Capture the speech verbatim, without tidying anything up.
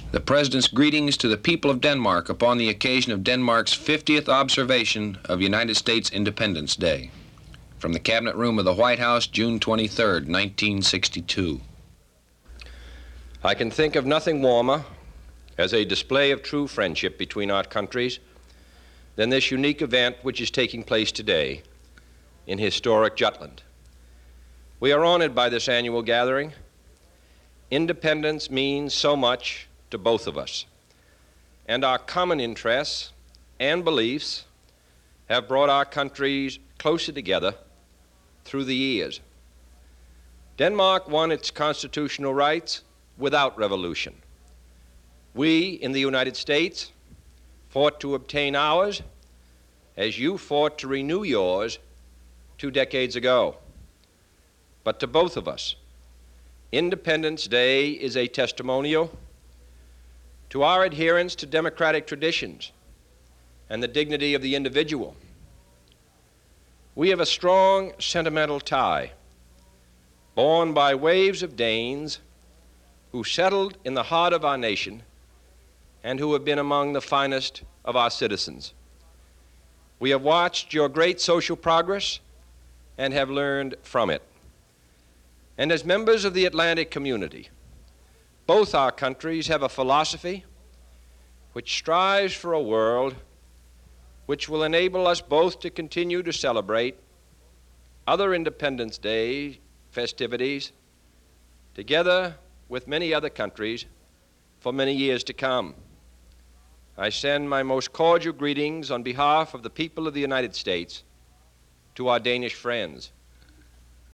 The President's greetings to the people of Denmark upon the occasion of Denmark's fiftieth observation of United States Independence Day. From the Cabinet Room of the White House, June twenty-third, nineteen sixty-two. I can think of nothing warmer as a display of true friendship between our countries than this unique event which is taking place today in historic Jutland. We are honored by this annual gathering. Independence means so much to both of us, and our common interests and beliefs have brought our countries closer together through the years. Denmark won its constitutional rights without revolution. We in the United States fought to obtain ours as you fought to renew yours two decades ago. But to both of us, Independence Day is a testimonial to our adherence to democratic traditions and the dignity of the individual. We have a strong sentimental tie, borne by waves of Danes who settled in the heart of our nation and who have been among the finest of our citizens. We have watched your great social progress and have learned from it. And as members of the Atlantic community, both our countries have a philosophy which strives for a world which will enable us both to continue to celebrate other Independence Day festivities together with many other countries for many years to come. I send my most cordial greetings on behalf of the people of the United States to our Danish friends.